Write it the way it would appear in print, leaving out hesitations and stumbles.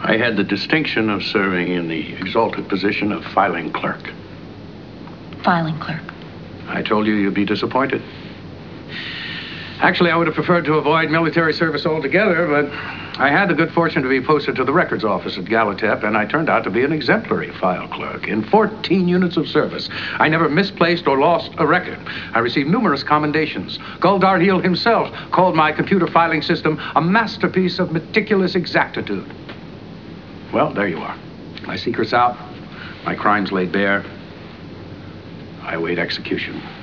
I had the distinction of serving in the exalted position of filing clerk. Filing clerk. I told you you'd be disappointed. Actually, I would have preferred to avoid military service altogether, but I had the good fortune to be posted to the records office at Galatep, and I turned out to be an exemplary file clerk in 14 units of service. I never misplaced or lost a record. I received numerous commendations. Gul Darhe'el himself called my computer filing system a masterpiece of meticulous exactitude. Well, there you are. My secret's out, my crimes laid bare. I await execution.